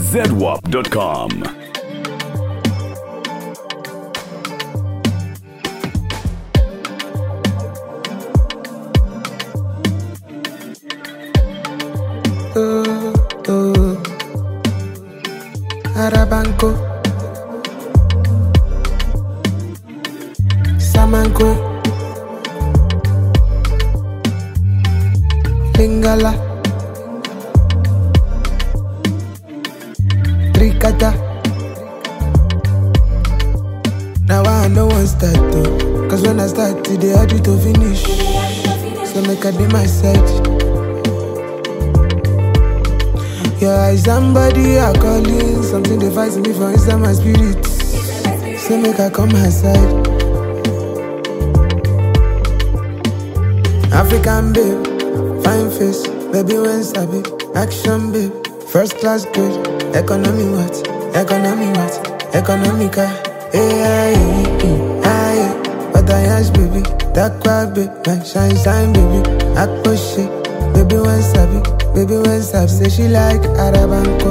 ZWAP.com. Arabanco Samanco Lingala Tricata. Now I know one start to, cause when I start today I do to finish. So make I do my side. Your eyes and body are calling, something they fight me for inside my spirit. So make I come my side. African babe, fine face, baby when sabi, action babe, first class good, economy what, economica, what I ask baby, that crack babe, my shine baby, I push it, baby when sabi, say she like Arabanco,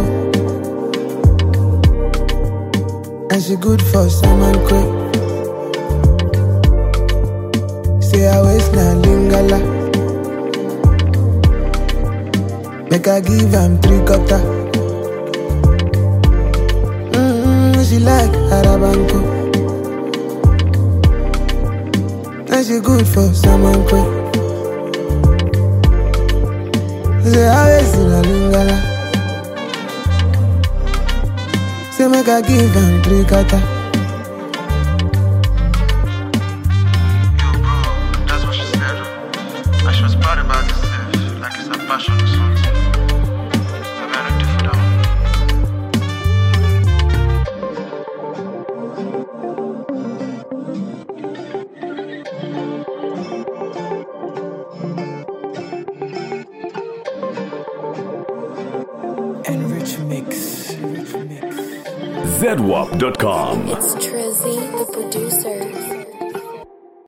and she good for Simon quick. Say I waist na lingala, make I give am 3/4. She like Arabanco, and she good for Simon quick. Say I waist na lingala, say make I give am 3/4. ZWAP.com. It's Trizzy, the producer.